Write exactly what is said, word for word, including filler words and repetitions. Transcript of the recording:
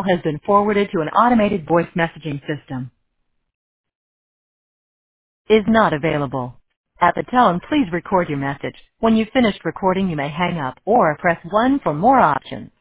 has been forwarded to an automated voice messaging system. Is not available. At the tone, please record your message. When you've finished recording, you may hang up or press one for more options.